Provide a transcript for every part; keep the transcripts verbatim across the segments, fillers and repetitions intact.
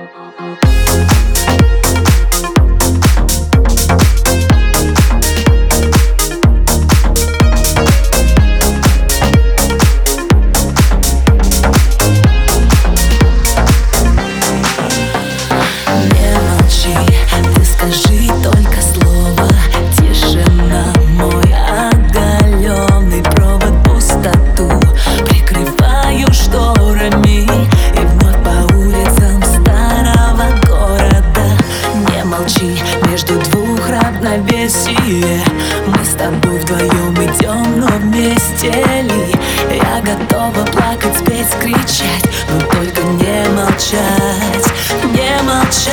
Между двух равновесие. Мы с тобой вдвоем идем, но вместе ли? Я готова плакать, спеть, кричать, но только не молчать, не молчать.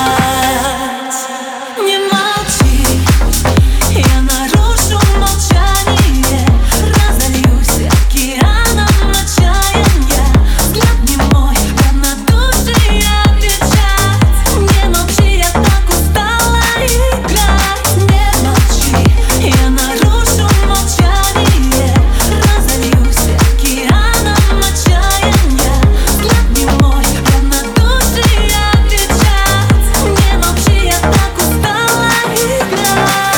Не молчи, я нарушу молчание, разольюсь океаном отчаяния. Взгляд не мой, равнодушие отвечать. Не молчи, я так устала играть. Не молчи, я нарушу молчание, разольюсь океаном отчаяния. Взгляд не мой, равнодушие отвечать. Не молчи, я так устала играть.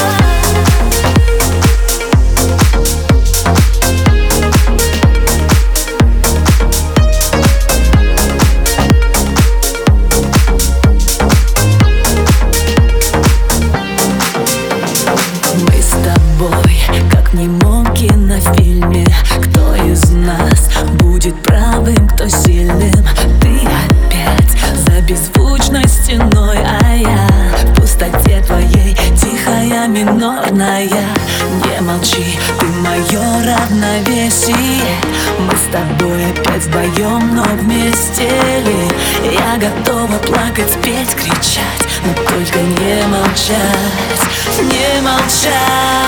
Мы с тобой, как в немом кинофильме. Кто из нас будет правым, кто сильным? Ты опять за беззвучной стеной, а я в пустоте твоей, тихая, минорная. Не молчи, ты мое равновесие. Мы с тобой опять вдвоем, но вместе ли? Я готова плакать, спеть, кричать, но только не молчать, не молчать.